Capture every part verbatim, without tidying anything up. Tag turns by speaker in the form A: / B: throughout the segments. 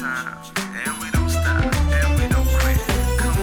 A: time, and we don't stop, and we don't quit. Come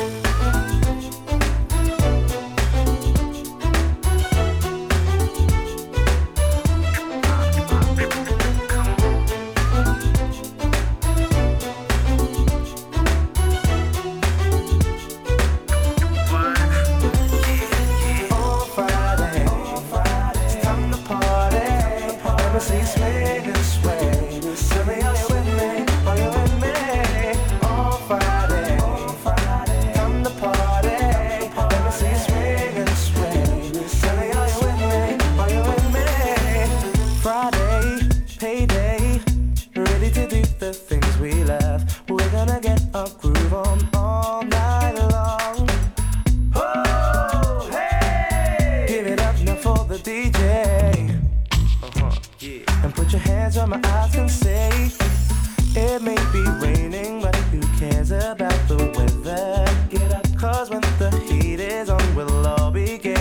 B: See, sway this way. Tell me, are you with me? Are you with me? On Friday, come to party. Let me see you sway this way. Tell me, are you with me? Are you with me? Friday, payday, ready to do the things we love. We're gonna get a groove on all night long. Oh, hey! Give it up now for the D J. And put your hands on my eyes and say, it may be raining, but who cares about the weather? Get up, cause when the heat is on, we'll all be getting